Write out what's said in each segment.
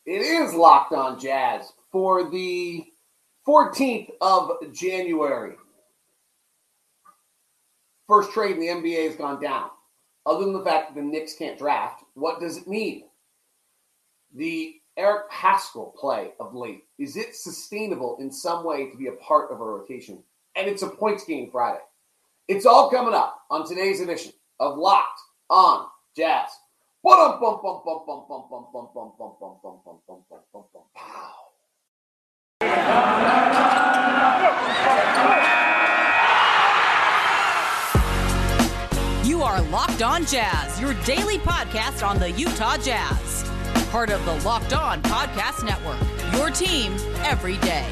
It is Locked On Jazz for the 14th of January. First trade in the NBA has gone down. Other than the fact that the Knicks can't draft, what does it mean? The Eric Paschall play of late, is it sustainable in some way to be a part of a rotation? And it's a points game Friday. It's all coming up on today's edition of Locked On Jazz. You are Locked On Jazz, your daily podcast on the Utah Jazz. Part of the Locked On Podcast Network, your team every day.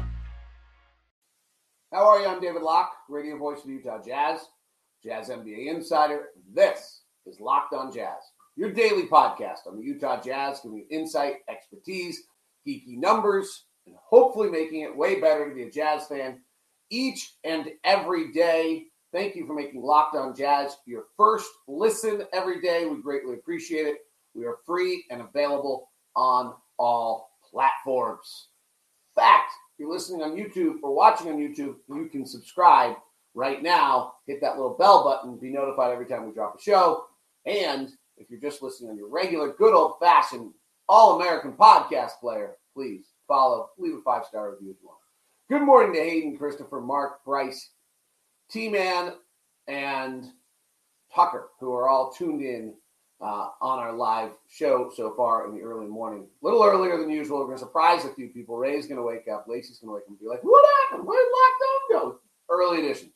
How are you? I'm David Locke, radio voice of the Utah Jazz, Jazz NBA insider. This is Locked On Jazz, your daily podcast on the Utah Jazz, giving you insight, expertise, geeky numbers, and hopefully making it way better to be a Jazz fan each and every day. Thank you for making Locked On Jazz your first listen every day. We greatly appreciate it. We are free and available on all platforms. In fact, if you're listening on YouTube or watching on YouTube, you can subscribe right now. Hit that little bell button, be notified every time we drop a show. And if you're just listening on your regular, good old-fashioned, all-American podcast player, please follow, leave a 5-star review if you want. Good morning to Hayden, Christopher, Mark, Bryce, T-Man, and Tucker, who are all tuned in on our live show so far in the early morning. A little earlier than usual. We're going to surprise a few people. Ray's going to wake up. Lacey's going to wake up and be like, what happened? Where did Locked On go? Early edition.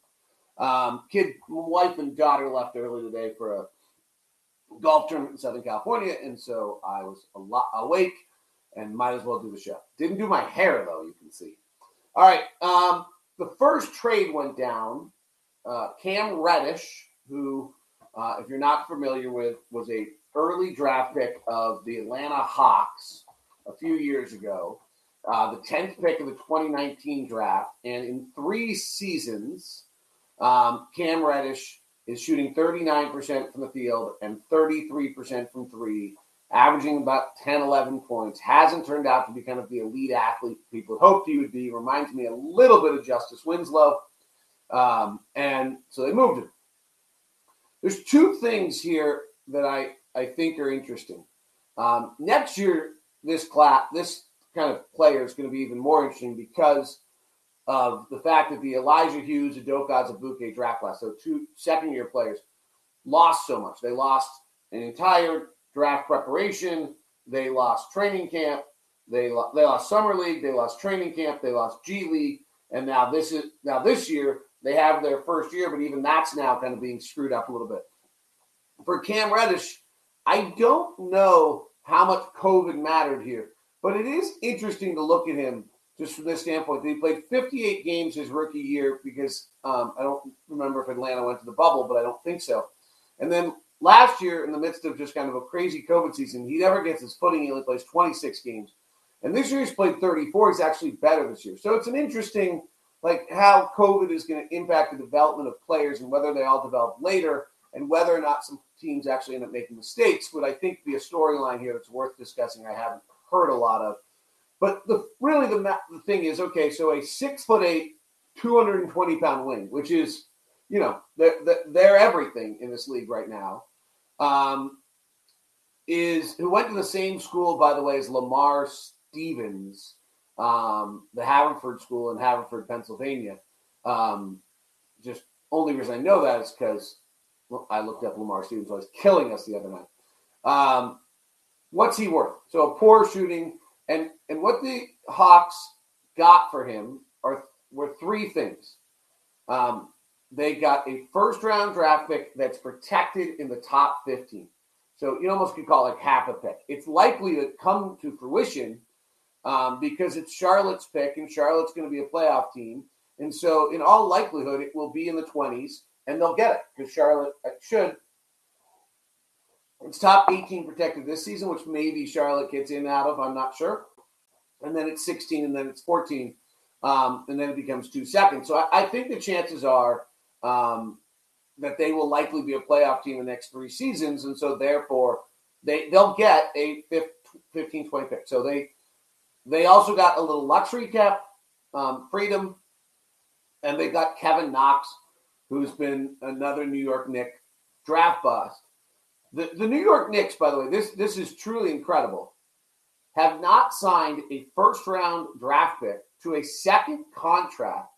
Wife and daughter left early today for a golf tournament in Southern California, and so I was awake and might as well do the show. Didn't do my hair, though, you can see. All right. The first trade went down. Cam Reddish, who, if you're not familiar with, was a early draft pick of the Atlanta Hawks a few years ago, the 10th pick of the 2019 draft. And in 3 seasons, Cam Reddish is shooting 39% from the field and 33% from three, averaging about 10, 11 points. Hasn't turned out to be kind of the elite athlete people hoped he would be. Reminds me a little bit of Justice Winslow. And so they moved him. There's 2 things here that I think are interesting. Next year, this kind of player is going to be even more interesting because of the fact that the Elijah Hughes, Udoka Azubuike draft class, so 2 second-year players, lost so much. They lost an entire draft preparation. They lost training camp. They lost summer league. They lost training camp. They lost G League. And now this year, they have their first year, but even that's now kind of being screwed up a little bit. For Cam Reddish, I don't know how much COVID mattered here, but it is interesting to look at him just from this standpoint. He played 58 games his rookie year because I don't remember if Atlanta went to the bubble, but I don't think so. And then last year, in the midst of just kind of a crazy COVID season, he never gets his footing. He only plays 26 games. And this year he's played 34. He's actually better this year. So it's an interesting how COVID is going to impact the development of players and whether they all develop later and whether or not some teams actually end up making mistakes would, I think, be a storyline here that's worth discussing. I haven't heard a lot of. But the thing is, okay, so a 6'8", 220-pound wing, which is, they're everything in this league right now, who went to the same school, by the way, as Lamar Stevens, the Haverford School in Haverford, Pennsylvania. Just only reason I know that is because I looked up Lamar Stevens. So he was killing us the other night. What's he worth? So a poor shooting, and what the Hawks got for him were 3 things. They got a first-round draft pick that's protected in the top 15. So you almost could call it half a pick. It's likely to come to fruition because it's Charlotte's pick, and Charlotte's going to be a playoff team. And so in all likelihood, it will be in the 20s, and they'll get it because Charlotte should. It's top 18 protected this season, which maybe Charlotte gets in and out of. I'm not sure. And then it's 16, and then it's 14, and then it becomes 2 seconds. So I think the chances are that they will likely be a playoff team in the next 3 seasons, and so therefore they'll get a 15, 20 picks. So they also got a little luxury cap freedom, and they got Kevin Knox, who's been another New York Knicks draft bust. The New York Knicks, by the way, this is truly incredible, have not signed a first-round draft pick to a second contract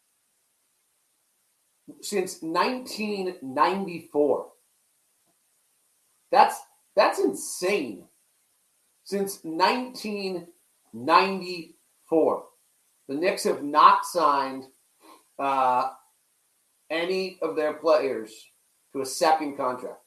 since 1994. That's insane. Since 1994, the Knicks have not signed any of their players to a second contract.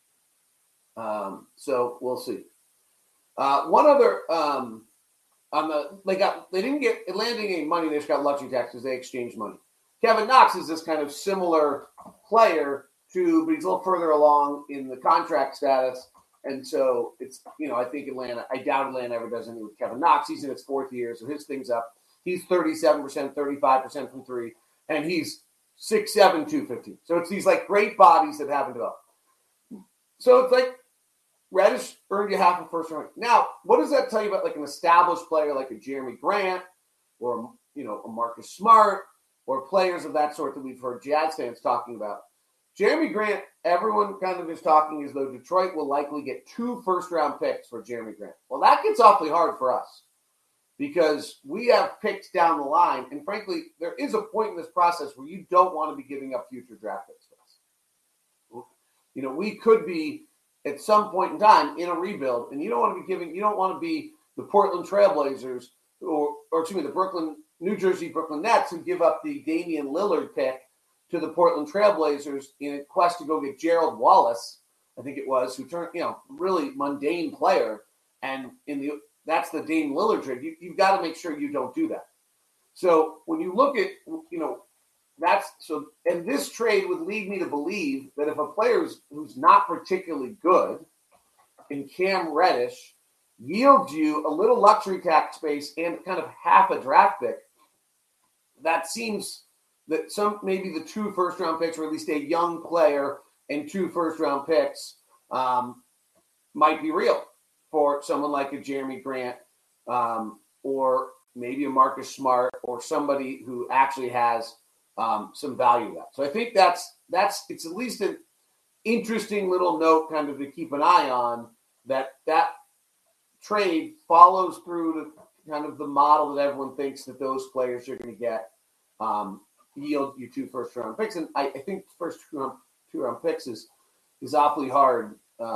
So we'll see. One other Atlanta didn't get any money. They just got luxury tax because they exchanged money. Kevin Knox is this kind of similar player but he's a little further along in the contract status. And so it's, I think I doubt Atlanta ever does anything with Kevin Knox. He's in his fourth year, so his thing's up. He's 37%, 35% from three, and he's 6'7", 215. So it's these great bodies that haven't developed. So it's Reddish earned you half a first round. Now, what does that tell you about an established player like a Jeremy Grant or a Marcus Smart or players of that sort that we've heard Jazz fans talking about? Jeremy Grant, everyone kind of is talking as though Detroit will likely get 2 first-round picks for Jeremy Grant. Well, that gets awfully hard for us because we have picks down the line, and frankly, there is a point in this process where you don't want to be giving up future draft picks for us. We could be at some point in time in a rebuild, and you don't want to be the Portland Trailblazers or the New Jersey Brooklyn Nets who give up the Damian Lillard pick to the Portland Trailblazers in a quest to go get Gerald Wallace, I think it was, who turned, really mundane player. And that's the Dame Lillard trade. You've got to make sure you don't do that. So when you look at, and this trade would lead me to believe that if a player who's not particularly good in Cam Reddish yields you a little luxury tax space and kind of half a draft pick, that seems that maybe the 2 first-round picks, or at least a young player and 2 first-round picks might be real for someone like a Jeremy Grant or maybe a Marcus Smart or somebody who actually has some value to that. So I think it's at least an interesting little note kind of to keep an eye on, that trade follows through to kind of the model that everyone thinks that those players are going to get. Yield you 2 first-round picks, and I think first two-round picks is awfully hard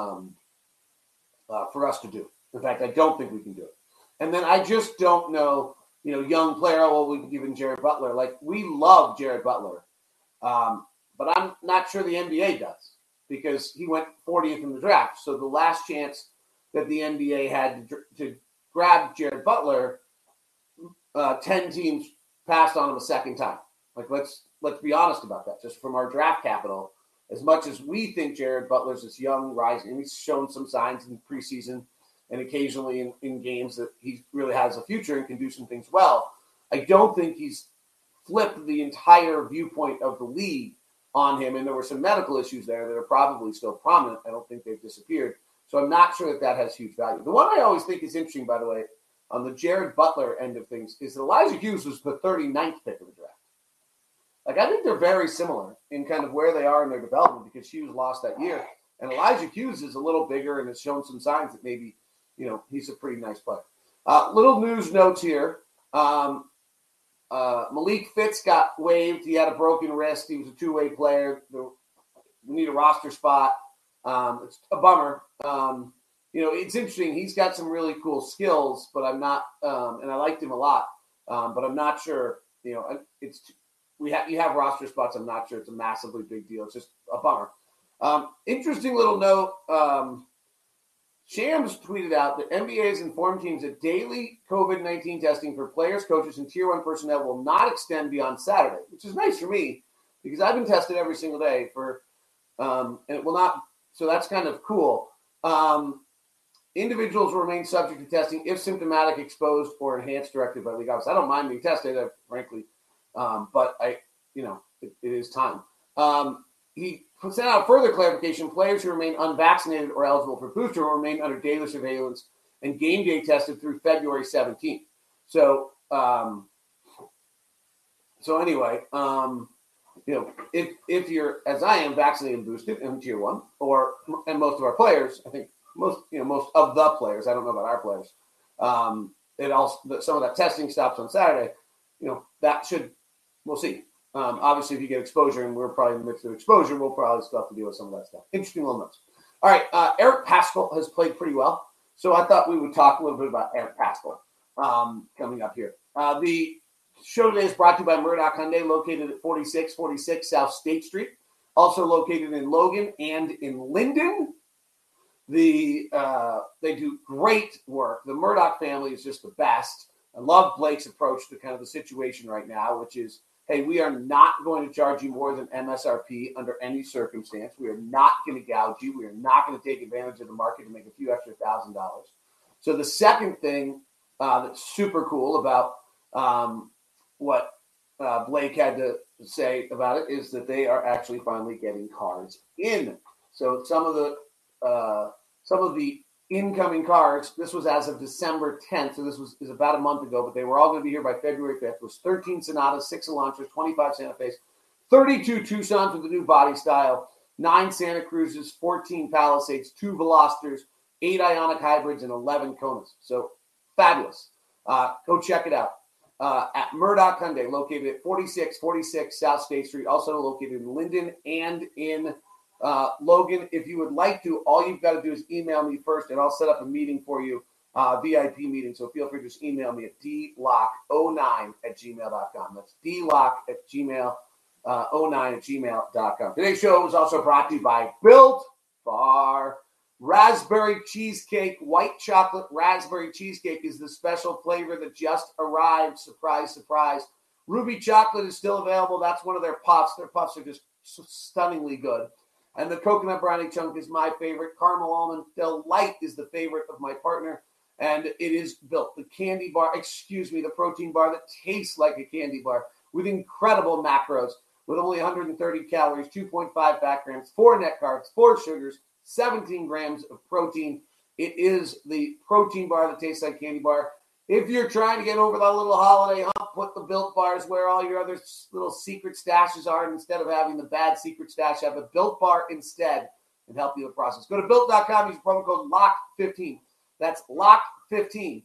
for us to do. In fact, I don't think we can do it. And then I just don't know, young player. We've given Jared Butler. We love Jared Butler, but I'm not sure the NBA does because he went 40th in the draft. So the last chance that the NBA had to grab Jared Butler, 10 teams passed on him a second time. Let's be honest about that. Just from our draft capital, as much as we think Jared Butler's this young, rising, and he's shown some signs in preseason and occasionally in games that he really has a future and can do some things well, I don't think he's flipped the entire viewpoint of the league on him. And there were some medical issues there that are probably still prominent. I don't think they've disappeared. So I'm not sure that has huge value. The one I always think is interesting, by the way, on the Jared Butler end of things, is that Elijah Hughes was the 39th pick of the draft. I think they're very similar in kind of where they are in their development because Hughes lost that year. And Elijah Hughes is a little bigger and has shown some signs that maybe, he's a pretty nice player. Little news notes here. Malik Fitz got waived. He had a broken wrist. He was a 2-way player. We need a roster spot. It's a bummer. It's interesting. He's got some really cool skills, but I'm not, and I liked him a lot, but I'm not sure, you have roster spots. I'm not sure it's a massively big deal. It's just a bummer. Interesting little note. Shams tweeted out that NBA has informed teams that daily COVID-19 testing for players, coaches, and Tier 1 personnel will not extend beyond Saturday, which is nice for me because I've been tested every single day and it will not. So that's kind of cool. Individuals will remain subject to testing if symptomatic, exposed, or enhanced directed by league office. I don't mind being tested, frankly, but it is time. He sent out further clarification. Players who remain unvaccinated or eligible for booster will remain under daily surveillance and game day tested through February 17th. So, anyway, if you're, as I am, vaccinated and boosted in tier 1, and most of our players, I think most of the players, I don't know about our players, some of that testing stops on Saturday. We'll see. Obviously, if you get exposure, and we're probably in the midst of exposure, we'll probably still have to deal with some of that stuff. Interesting little notes. All right, Eric Paschall has played pretty well, so I thought we would talk a little bit about Eric Paschall coming up here. The show today is brought to you by Murdoch Hyundai, located at 4646 South State Street, also located in Logan and in Linden. They do great work. The Murdoch family is just the best. I love Blake's approach to kind of the situation right now, which is, hey, we are not going to charge you more than MSRP under any circumstance. We are not going to gouge you. We are not going to take advantage of the market to make a few extra $1,000. So the second thing that's super cool about what Blake had to say about it is that they are actually finally getting cars in. So some of the incoming cars, this was as of December 10th, so this is about a month ago, but they were all going to be here by February 5th. It was 13 Sonatas, 6 Elantras, 25 Santa Fe's, 32 Tucsons with the new body style, 9 Santa Cruzes, 14 Palisades, 2 Velosters, 8 Ioniq hybrids, and 11 Konas. So fabulous. Go check it out. At Murdoch Hyundai, located at 4646 South State Street, also located in Linden and in Logan. If you would like to, all you've got to do is email me first, and I'll set up a meeting for you, VIP meeting. So feel free to just email me at dlock09@gmail.com. That's dlock09@gmail.com. Today's show is also brought to you by Built Bar. Raspberry cheesecake, white chocolate raspberry cheesecake is the special flavor that just arrived. Surprise, surprise. Ruby chocolate is still available. That's one of their puffs. Their puffs are just stunningly good. And the coconut brownie chunk is my favorite. Caramel almond delight is the favorite of my partner. And it is Built. The protein bar that tastes like a candy bar with incredible macros, with only 130 calories, 2.5 fat grams, 4 net carbs, 4 sugars, 17 grams of protein. It is the protein bar that tastes like candy bar. If you're trying to get over that little holiday hump, put the Built Bars where all your other little secret stashes are. And instead of having the bad secret stash, have a Built Bar instead and help you in the process. Go to Built.com, use promo code LOCK15. That's LOCK15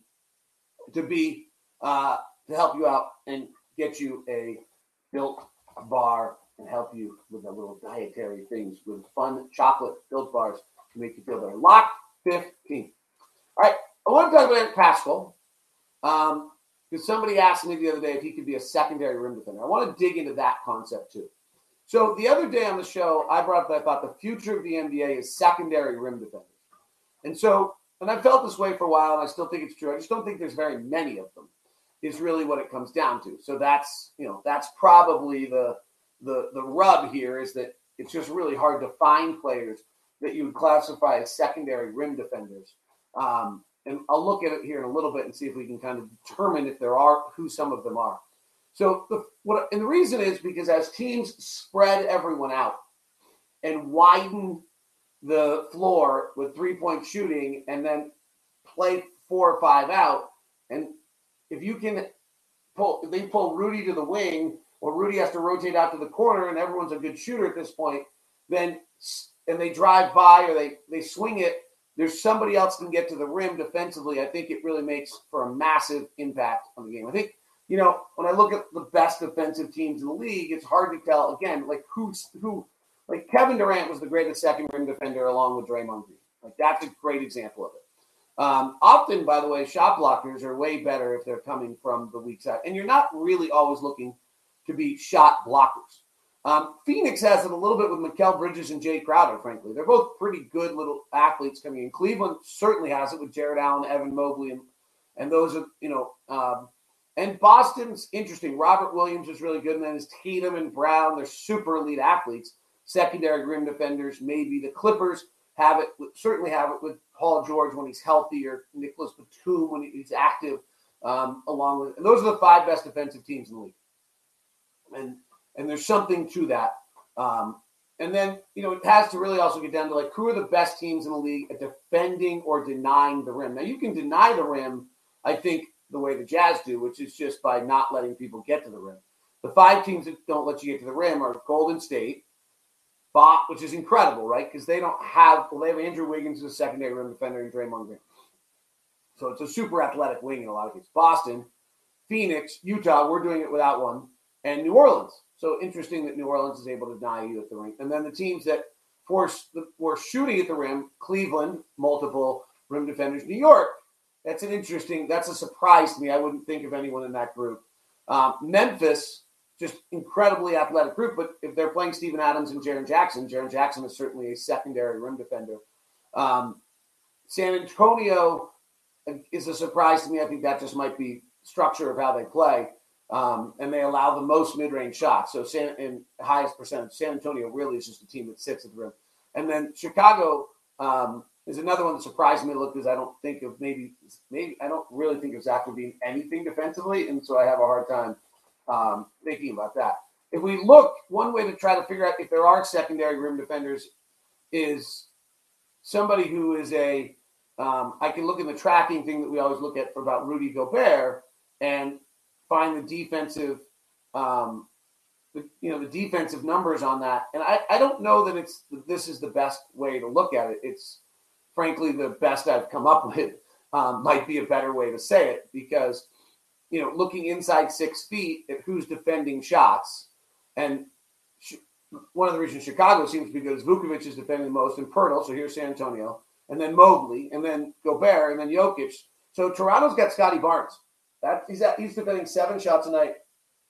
to help you out and get you a Built Bar and help you with the little dietary things with fun chocolate Built Bars to make you feel better. LOCK15. All right, I want to talk about Eric Paschall. Because somebody asked me the other day if he could be a secondary rim defender. I want to dig into that concept too. So the other day on the show, I brought up that I thought the future of the NBA is secondary rim defenders. And I felt this way for a while, and I still think it's true. I just don't think there's very many of them, is really what it comes down to. So that's probably the rub here, is that it's just really hard to find players that you would classify as secondary rim defenders. And I'll look at it here in a little bit and see if we can kind of determine if there are, who some of them are. So the reason is because as teams spread everyone out and widen the floor with 3-point shooting and then play 4 or 5 out, and if they pull Rudy to the wing, or Rudy has to rotate out to the corner and everyone's a good shooter at this point, and they drive by or they swing it, there's somebody else can get to the rim defensively. I think it really makes for a massive impact on the game. I think, when I look at the best defensive teams in the league, it's hard to tell, again, like who, like Kevin Durant was the greatest second rim defender along with Draymond Green. Like that's a great example of it. Often, by the way, shot blockers are way better if they're coming from the weak side. And you're not really always looking to be shot blockers. Phoenix has it a little bit with Mikal Bridges and Jay Crowder, frankly. They're both pretty good little athletes coming in. Cleveland certainly has it with Jared Allen, Evan Mobley, and those are, and Boston's interesting. Robert Williams is really good, and then it's Tatum and Brown. They're super elite athletes. Secondary rim defenders, maybe the Clippers certainly have it with Paul George when he's healthy, or Nicholas Batum when he's active, and those are the 5 best defensive teams in the league. And there's something to that. And then, it has to really also get down to like who are the best teams in the league at defending or denying the rim. Now, you can deny the rim, I think, the way the Jazz do, which is just by not letting people get to the rim. The 5 teams that don't let you get to the rim are Golden State, which is incredible, right? Because they have Andrew Wiggins as a secondary rim defender and Draymond Green. So it's a super athletic wing in a lot of cases. Boston, Phoenix, Utah, we're doing it without one, and New Orleans. So interesting that New Orleans is able to deny you at the rim. And then the teams that were shooting at the rim, Cleveland, multiple rim defenders. New York, that's a surprise to me. I wouldn't think of anyone in that group. Memphis, just incredibly athletic group, but if they're playing Steven Adams and Jaren Jackson is certainly a secondary rim defender. San Antonio is a surprise to me. I think that just might be structure of how they play. And they allow the most mid-range shots. So and highest percentage. San Antonio really is just a team that sits at the rim. And then Chicago is another one that surprised me a little because I don't think of maybe I don't really think of Zach being anything defensively, and so I have a hard time thinking about that. If we look, one way to try to figure out if there are secondary rim defenders is somebody who is I can look in the tracking thing that we always look at about Rudy Gobert and find the defensive, the defensive numbers on that. And I don't know that this is the best way to look at it. It's frankly the best I've come up with. Might be a better way to say it because, looking inside 6 feet at who's defending shots, and one of the reasons Chicago seems to be good is Vukovic is defending the most, and Pirtle, so here's San Antonio, and then Mobley, and then Gobert, and then Jokic. So Toronto's got Scotty Barnes. He's defending 7 shots a night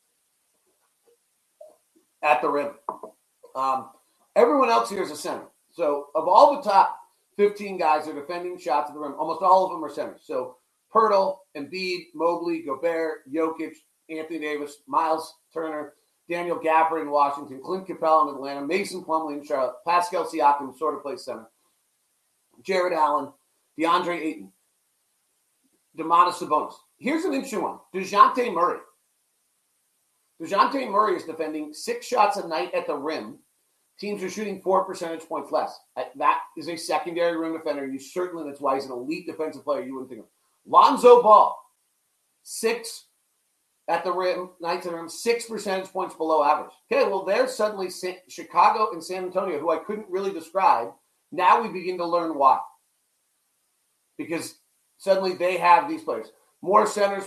at the rim. Everyone else here is a center. So of all the top 15 guys that are defending shots at the rim, almost all of them are centers. So Pirtle, Embiid, Mobley, Gobert, Jokic, Anthony Davis, Miles Turner, Daniel Gafford in Washington, Clint Capella in Atlanta, Mason Plumlee in Charlotte, Pascal Siakam sort of plays center, Jared Allen, DeAndre Ayton, Domantas Sabonis. Here's an interesting one. DeJounte Murray. DeJounte Murray is defending 6 shots a night at the rim. Teams are shooting 4 percentage points less. That is a secondary rim defender. That's why he's an elite defensive player. You wouldn't think of. Lonzo Ball, 6 at the rim, nights at the rim, 6 percentage points below average. Okay, well, there's suddenly Chicago and San Antonio, who I couldn't really describe. Now we begin to learn why. Because suddenly they have these players. More centers.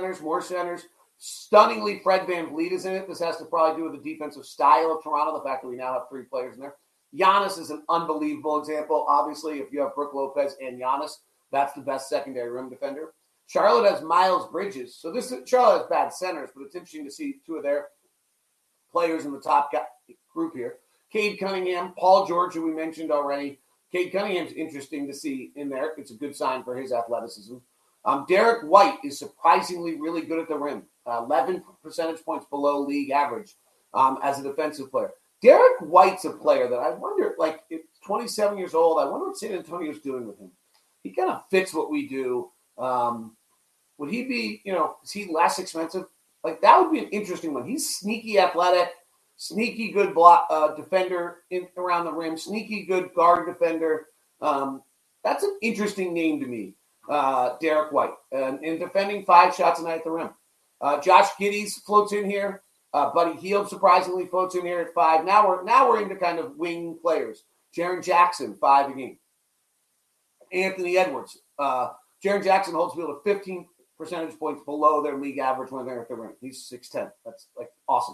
Stunningly, Fred VanVleet is in it. This has to probably do with the defensive style of Toronto, the fact that we now have 3 players in there. Giannis is an unbelievable example. Obviously, if you have Brook Lopez and Giannis, that's the best secondary rim defender. Charlotte has Miles Bridges. So Charlotte has bad centers, but it's interesting to see 2 of their players in the top group here. Cade Cunningham, Paul George, who we mentioned already. Cade Cunningham's interesting to see in there. It's a good sign for his athleticism. Derek White is surprisingly really good at the rim. 11 percentage points below league average as a defensive player. Derek White's a player that I wonder, 27 years old, I wonder what San Antonio's doing with him. He kind of fits what we do. Would he be, is he less expensive? That would be an interesting one. He's sneaky athletic, sneaky good block defender around the rim, sneaky good guard defender. That's an interesting name to me, Derek White. And defending 5 shots a night at the rim. Josh Giddey floats in here. Buddy Hield surprisingly floats in here at 5. Now we're into kind of wing players. Jaren Jackson, 5 a game. Anthony Edwards. Jaren Jackson holds field at 15 percentage points below their league average when they're at the rim. He's 6'10". That's awesome.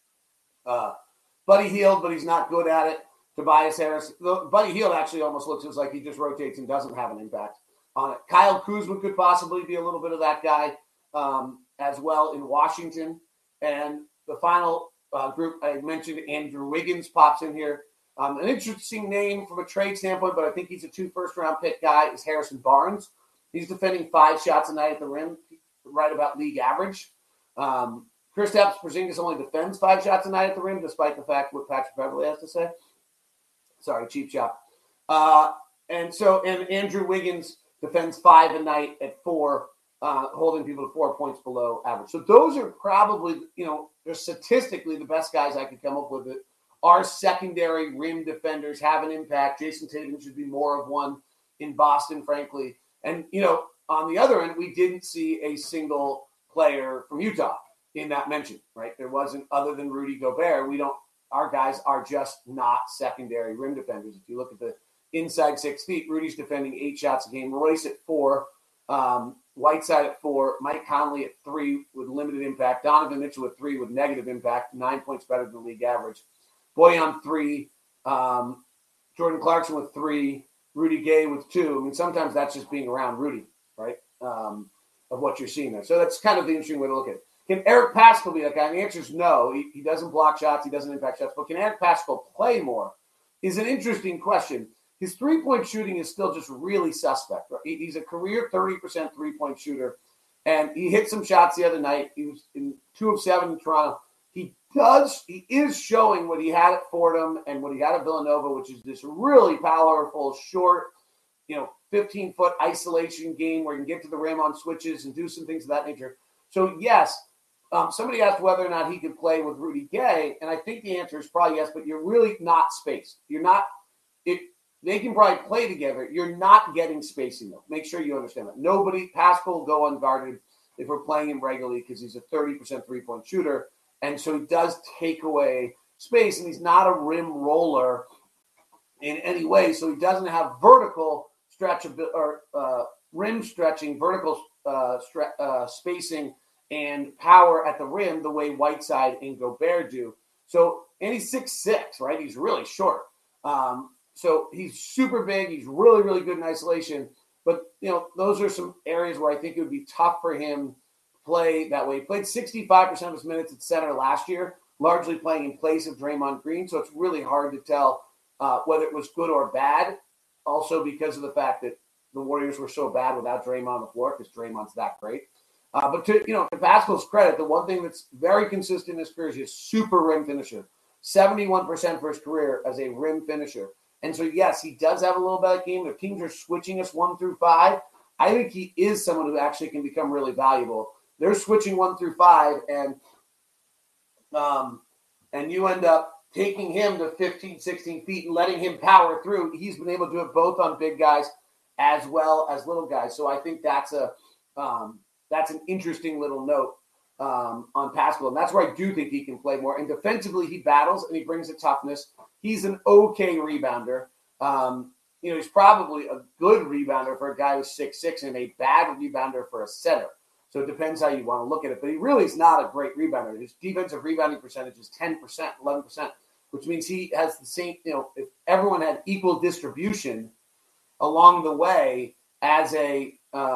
Buddy Hield, but he's not good at it. Tobias Harris. Buddy Hield actually almost looks like he just rotates and doesn't have an impact on it. Kyle Kuzma could possibly be a little bit of that guy as well in Washington. And the final group I mentioned, Andrew Wiggins pops in here. An interesting name from a trade standpoint, but I think he's a 2 first-round pick guy, is Harrison Barnes. He's defending 5 shots a night at the rim, right about league average. Kristaps Porzingis only defends 5 shots a night at the rim, despite the fact what Patrick Beverley has to say. Sorry, cheap shot. And Andrew Wiggins defends 5 a night at 4, holding people to 4 points below average. So those are probably, they're statistically the best guys I could come up with that our secondary rim defenders have an impact. Jason Tatum should be more of one in Boston, frankly. And, on the other end, we didn't see a single player from Utah in that mention, right? There wasn't, other than Rudy Gobert. Our guys are just not secondary rim defenders. If you look at the inside 6 feet, Rudy's defending 8 shots a game, Royce at 4, Whiteside at 4, Mike Conley at 3 with limited impact, Donovan Mitchell at 3 with negative impact, 9 points better than the league average, Bojan 3, Jordan Clarkson with 3, Rudy Gay with 2. I mean, sometimes that's just being around Rudy, right, of what you're seeing there. So that's kind of the interesting way to look at it. Can Eric Paschall be that guy? And the answer is no. He doesn't block shots. He doesn't impact shots. But can Eric Paschall play more is an interesting question. His three-point shooting is still just really suspect. Right? He's a career 30% three-point shooter, and he hit some shots the other night. He was in 2 of 7 in Toronto. He is showing what he had at Fordham and what he had at Villanova, which is this really powerful, short, 15-foot isolation game where you can get to the rim on switches and do some things of that nature. So, yes, somebody asked whether or not he could play with Rudy Gay, and I think the answer is probably yes, but you're really not spaced. They can probably play together. You're not getting spacing, though. Make sure you understand that. Paschall will go unguarded if we're playing him regularly because he's a 30% three-point shooter, and so he does take away space, and he's not a rim roller in any way, so he doesn't have vertical stretch or rim stretching, vertical spacing and power at the rim the way Whiteside and Gobert do. So, and he's 6'6", right? He's really short. So he's super big. He's really, really good in isolation. But, those are some areas where I think it would be tough for him to play that way. He played 65% of his minutes at center last year, largely playing in place of Draymond Green. So it's really hard to tell whether it was good or bad. Also because of the fact that the Warriors were so bad without Draymond on the floor because Draymond's that great. But to Paschall's credit, the one thing that's very consistent in his career is he's a super rim finisher. 71% for his career as a rim finisher. And so, yes, he does have a little bad game. The teams are switching us 1 through 5. I think he is someone who actually can become really valuable. They're switching 1 through 5, and you end up taking him to 15, 16 feet and letting him power through. He's been able to do it both on big guys as well as little guys. So I think that's an interesting little note on Paschall. And that's where I do think he can play more. And defensively, he battles and he brings a toughness. He's an okay rebounder. He's probably a good rebounder for a guy who's 6'6" and a bad rebounder for a center. So it depends how you want to look at it. But he really is not a great rebounder. His defensive rebounding percentage is 10%, 11%, which means he has the same, if everyone had equal distribution along the way as a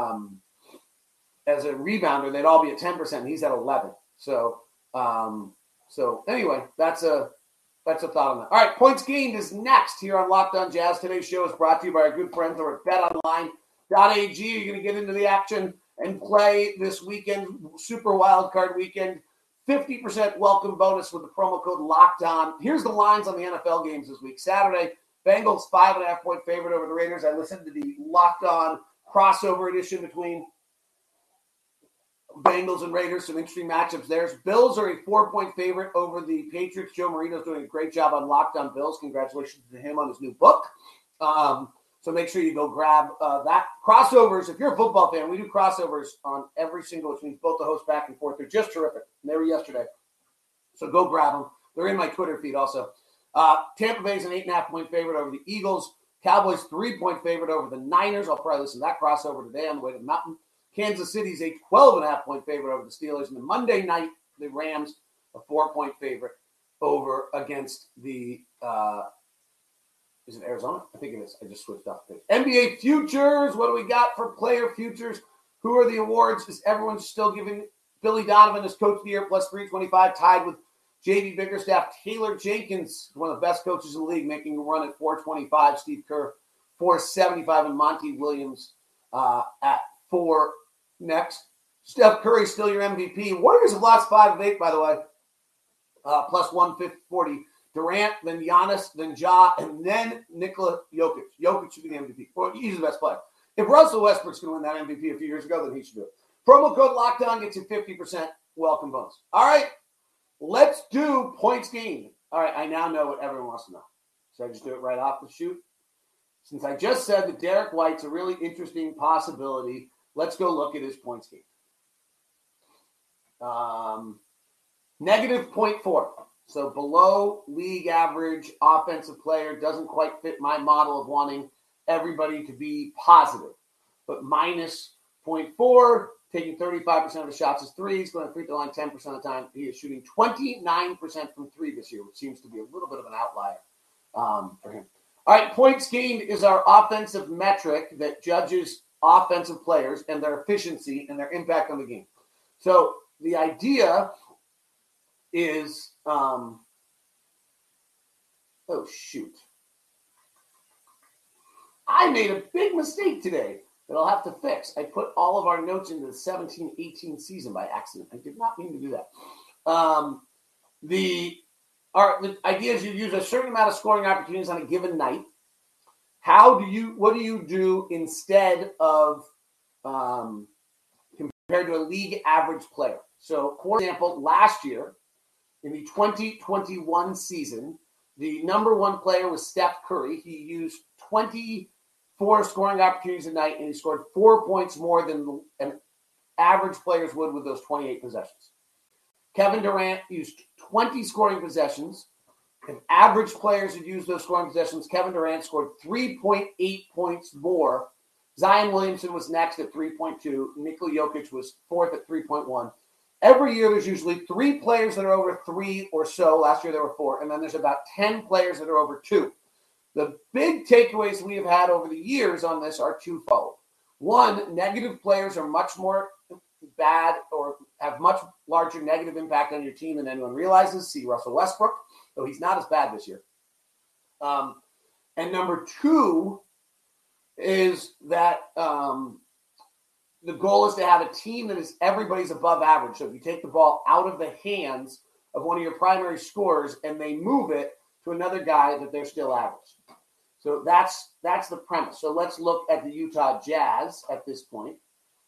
rebounder, they'd all be at 10%, and he's at 11. So anyway, that's a thought on that. All right, Points Gained is next here on Locked On Jazz. Today's show is brought to you by our good friends over at BetOnline.ag. You're going to get into the action and play this weekend, Super Wild Card Weekend. 50% welcome bonus with the promo code Locked On. Here's the lines on the NFL games this week. Saturday, Bengals 5.5-point favorite over the Raiders. I listened to the Locked On crossover edition between Bengals and Raiders, some interesting matchups there. Bills are a 4-point favorite over the Patriots. Joe Marino's doing a great job on Locked On Bills. Congratulations to him on his new book. So make sure you go grab that. Crossovers, if you're a football fan, we do crossovers on every single, which means both the hosts back and forth. They're just terrific. And they were yesterday. So go grab them. They're in my Twitter feed also. Tampa Bay's an 8.5-point favorite over the Eagles. Cowboys 3-point favorite over the Niners. I'll probably listen to that crossover today on the way to the mountain. Kansas City's a 12.5-point favorite over the Steelers. And then Monday night, the Rams, a 4-point favorite over against the is it Arizona? I think it is. I just switched off the page. NBA futures. What do we got for player futures? Who are the awards? Is everyone still giving Billy Donovan as Coach of the Year plus 325, tied with J.D. Bickerstaff? Taylor Jenkins, one of the best coaches in the league, making a run at 425. Steve Kerr, 475. And Monty Williams at 4 next. Steph Curry, still your MVP. Warriors have lost 5 of 8, by the way. Plus 140. Durant, then Giannis, then Ja, and then Nikola Jokic. Jokic should be the MVP. Well, he's the best player. If Russell Westbrook's going to win that MVP a few years ago, then he should do it. Promo code LOCKEDON gets you 50% welcome bonus. All right, let's do Points Gained. All right, I now know what everyone wants to know. So I just do it right off the shoot. Since I just said that Derek White's a really interesting possibility, let's go look at his points gained. Negative 0.4. So below league average offensive player, doesn't quite fit my model of wanting everybody to be positive. But minus 0.4, taking 35% of the shots as threes, going to free throw line 10% of the time. He is shooting 29% from three this year, which seems to be a little bit of an outlier for him. All right, points gained is our offensive metric that judges offensive players and their efficiency and their impact on the game. So the idea is, oh, shoot. I made a big mistake today that I'll have to fix. I put all of our notes into the 17-18 season by accident. I did not mean to do that. The idea is you use a certain amount of scoring opportunities on a given night. What do you do instead of compared to a league average player? So, for example, last year in the 2021 season, the number one player was Steph Curry. He used 24 scoring opportunities a night, and he scored 4 points more than an average players would with those 28 possessions. Kevin Durant used 20 scoring possessions. And average players who use those scoring possessions, Kevin Durant scored 3.8 points more. Zion Williamson was next at 3.2. Nikola Jokic was fourth at 3.1. Every year there's usually 3 players that are over 3 or so. Last year there were 4. And then there's about 10 players that are over 2. The big takeaways we have had over the years on this are twofold. One, negative players are much more bad or have much larger negative impact on your team than anyone realizes. See Russell Westbrook, though he's not as bad this year. And number 2 is that the goal is to have a team that is everybody's above average. So if you take the ball out of the hands of one of your primary scorers and they move it to another guy, that they're still average. So that's the premise. So let's look at the Utah Jazz at this point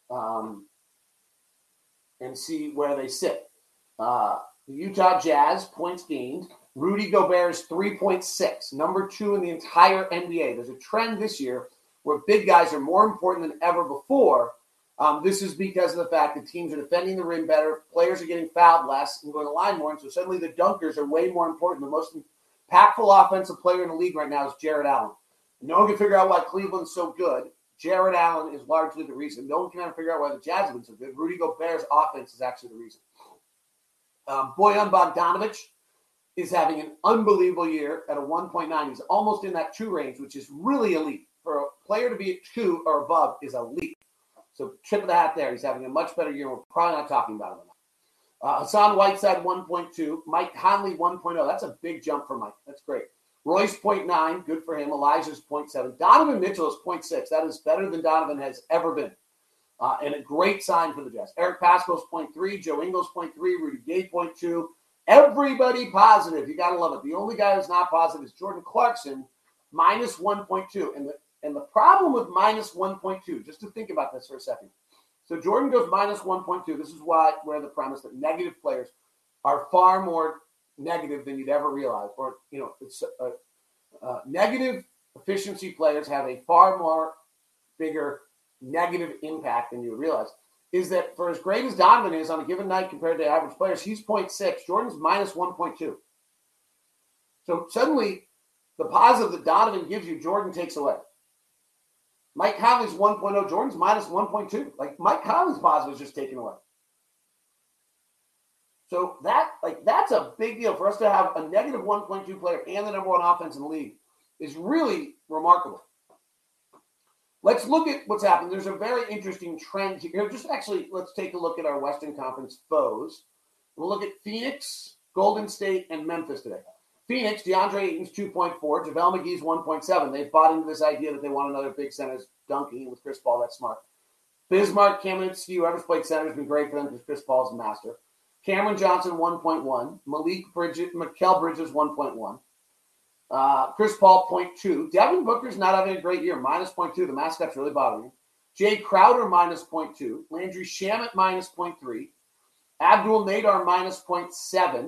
and see where they sit. The Utah Jazz, points gained. Rudy Gobert is 3.6, number 2 in the entire NBA. There's a trend this year where big guys are more important than ever before. This is because of the fact that teams are defending the rim better, players are getting fouled less and going to the line more, and so suddenly the dunkers are way more important. The most impactful offensive player in the league right now is Jarrett Allen. No one can figure out why Cleveland's so good. Jarrett Allen is largely the reason. No one can ever figure out why the Jazz have been so good. Rudy Gobert's offense is actually the reason. Bojan Bogdanovic is having an unbelievable year at a 1.9. He's almost in that 2 range, which is really elite. For a player to be at 2 or above is elite. So tip of the hat there. He's having a much better year. We're probably not talking about him enough. Hassan Whiteside, 1.2. Mike Conley, 1.0. That's a big jump for Mike. That's great. Royce, 0.9. Good for him. Elijah's 0.7. Donovan Mitchell is 0.6. That is better than Donovan has ever been. And a great sign for the Jazz. Eric Pascal's 0.3. Joe Ingles, 0.3. Rudy Gay, 0.2. Everybody positive. You got to love it. The only guy who's not positive is Jordan Clarkson, minus 1.2. And the problem with minus 1.2, just to think about this for a second. So Jordan goes minus 1.2. This is where the premise that negative players are far more negative than you'd ever realize. Or, it's negative efficiency players have a far more bigger negative impact than you would realize. Is that for as great as Donovan is on a given night compared to average players, he's 0.6. Jordan's minus 1.2. So suddenly, the positive that Donovan gives you, Jordan takes away. Mike Conley's 1.0. Jordan's minus 1.2. Like, Mike Conley's positive is just taken away. So that's a big deal. For us to have a negative 1.2 player and the number 1 offense in the league is really remarkable. Let's look at what's happened. There's a very interesting trend here. Let's take a look at our Western Conference foes. We'll look at Phoenix, Golden State, and Memphis today. Phoenix, DeAndre Ayton's 2.4, JaVale McGee's 1.7. They've bought into this idea that they want another big center dunking with Chris Paul. That's smart. Bismarck, Kamenetsky, whoever's played center has been great for them because Chris Paul's a master. Cameron Johnson, 1.1. Mikal Bridges, 1.1. Chris Paul, 0.2. Devin Booker's not having a great year, minus 0.2. The mascot's really bothering him. Jay Crowder, minus 0.2. Landry Shamet, minus 0.3. Abdul Nader, minus 0.7.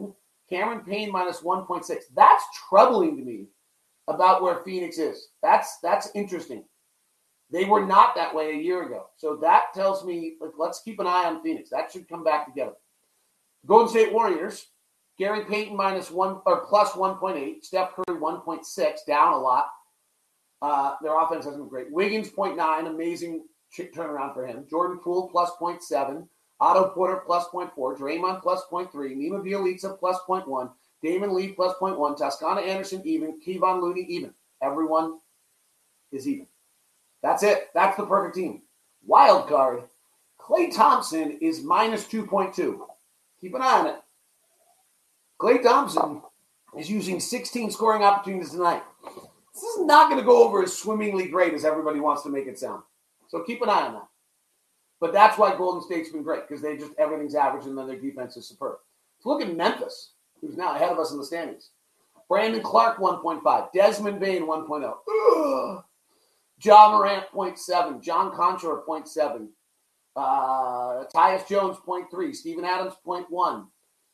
Cameron Payne minus 1.6. That's troubling to me about where Phoenix is. That's interesting. They were not that way a year ago. So that tells me, let's keep an eye on Phoenix. That should come back together. Golden State Warriors, Gary Payton plus 1.8. Steph Curry 1.6, down a lot. Their offense hasn't been great. Wiggins 0.9, amazing turnaround for him. Jordan Poole plus 0.7. Otto Porter plus 0.4. Draymond plus 0.3. Nima Bjelica plus 0.1. Damon Lee plus 0.1. Toscana Anderson even. Kevon Looney even. Everyone is even. That's it. That's the perfect team. Wild card. Klay Thompson is minus 2.2. Keep an eye on it. Klay Thompson is using 16 scoring opportunities tonight. This is not going to go over as swimmingly great as everybody wants to make it sound. So keep an eye on that. But that's why Golden State's been great, because everything's average and then their defense is superb. So look at Memphis, who's now ahead of us in the standings. Brandon Clark 1.5. Desmond Bain 1.0. Ja Morant 0.7. John Conchor 0.7. Tyus Jones 0.3. Steven Adams 0.1.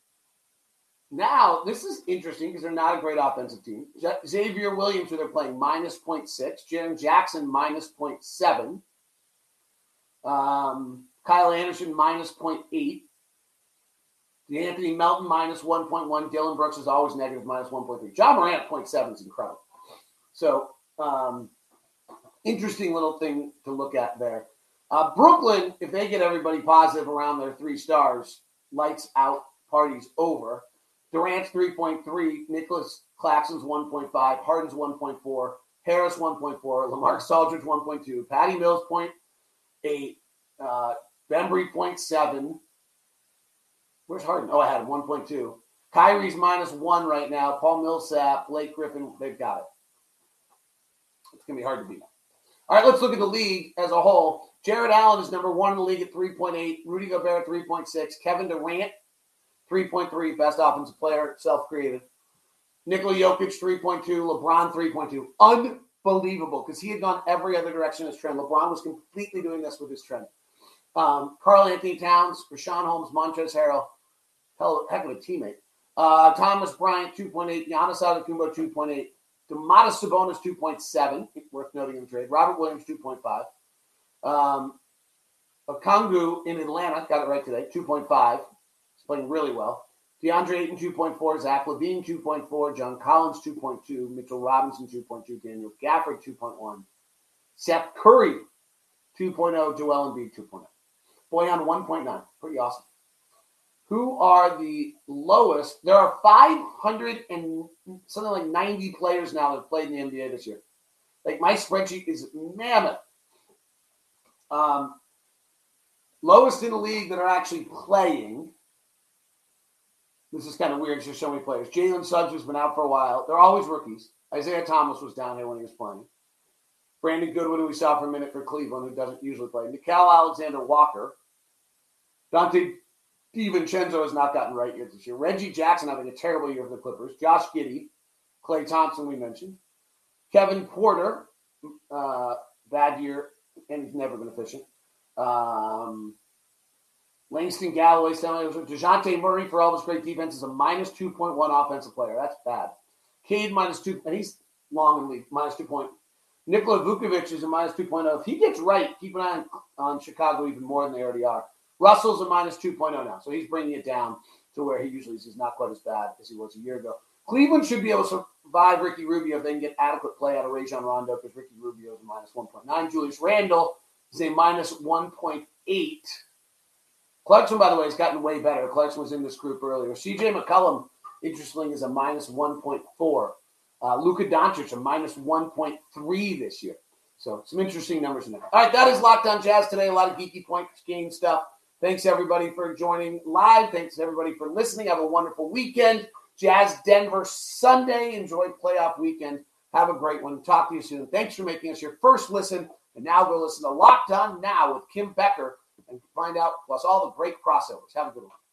Now, this is interesting because they're not a great offensive team. Xavier Williams, who they're playing, minus 0.6. Jaren Jackson, minus 0.7. Kyle Anderson, minus 0.8. D'Anthony Melton, minus 1.1. Dylan Brooks is always negative, minus 1.3. Ja Morant, 0.7 is incredible. So, interesting little thing to look at there. Brooklyn, if they get everybody positive around their 3 stars, lights out, party's over. Durant's 3.3, Nicholas Claxton's 1.5, Harden's 1.4, Harris 1.4, LaMarcus Aldridge 1.2, Patty Mills 0.8, Bembry 0.7. Where's Harden? Oh, I had 1.2. Kyrie's minus 1 right now. Paul Millsap, Blake Griffin, they've got it. It's going to be hard to beat. All right, let's look at the league as a whole. Jared Allen is number 1 in the league at 3.8. Rudy Gobert 3.6. Kevin Durant 3.3, best offensive player, self-created. Nikola Jokic, 3.2. LeBron, 3.2. Unbelievable, because he had gone every other direction in his trend. LeBron was completely doing this with his trend. Karl Anthony Towns, Rashawn Holmes, Montrezl Harrell, heck of a teammate. Thomas Bryant, 2.8. Giannis Antetokounmpo, 2.8. Domantas Sabonis, 2.7. Worth noting in the trade. Robert Williams, 2.5. Okongwu in Atlanta, got it right today, 2.5. Playing really well. DeAndre Ayton, 2.4. Zach LaVine, 2.4. John Collins, 2.2. Mitchell Robinson, 2.2. Daniel Gafford, 2.1. Seth Curry, 2.0. Joel Embiid, 2.0. Boyan, 1.9. Pretty awesome. Who are the lowest? There are 500 and something like 90 players now that have played in the NBA this year. Like, my spreadsheet is mammoth. Lowest in the league that are actually playing. This is kind of weird. There's so many players. Jalen Suggs has been out for a while. They're always rookies. Isaiah Thomas was down here when he was playing. Brandon Goodwin, who we saw for a minute for Cleveland, who doesn't usually play. Nickeil Alexander-Walker. Dante DiVincenzo has not gotten right yet this year. Reggie Jackson having a terrible year for the Clippers. Josh Giddey. Klay Thompson, we mentioned. Kevin Porter, bad year, and he's never been efficient. Langston Galloway, DeJounte Murray, for all his great defense, is a minus 2.1 offensive player. That's bad. Cade minus 2, and he's long in the league, minus 2 point. Nikola Vucevic is a minus 2.0. If he gets right, keep an eye on Chicago even more than they already are. Russell's a minus 2.0 now, so he's bringing it down to where he usually is. He's not quite as bad as he was a year ago. Cleveland should be able to survive Ricky Rubio if they can get adequate play out of Rajon Rondo, because Ricky Rubio is a minus 1.9. Julius Randle is a minus 1.8. Clarkson, by the way, has gotten way better. Clarkson was in this group earlier. C.J. McCollum, interestingly, is a minus 1.4. Luka Doncic, a minus 1.3 this year. So some interesting numbers in there. All right, that is Locked On Jazz today. A lot of geeky point game stuff. Thanks, everybody, for joining live. Thanks, everybody, for listening. Have a wonderful weekend. Jazz Denver Sunday. Enjoy playoff weekend. Have a great one. Talk to you soon. Thanks for making us your first listen. And now go listen to Locked On Now with Kim Becker and find out, plus all the great crossovers. Have a good one.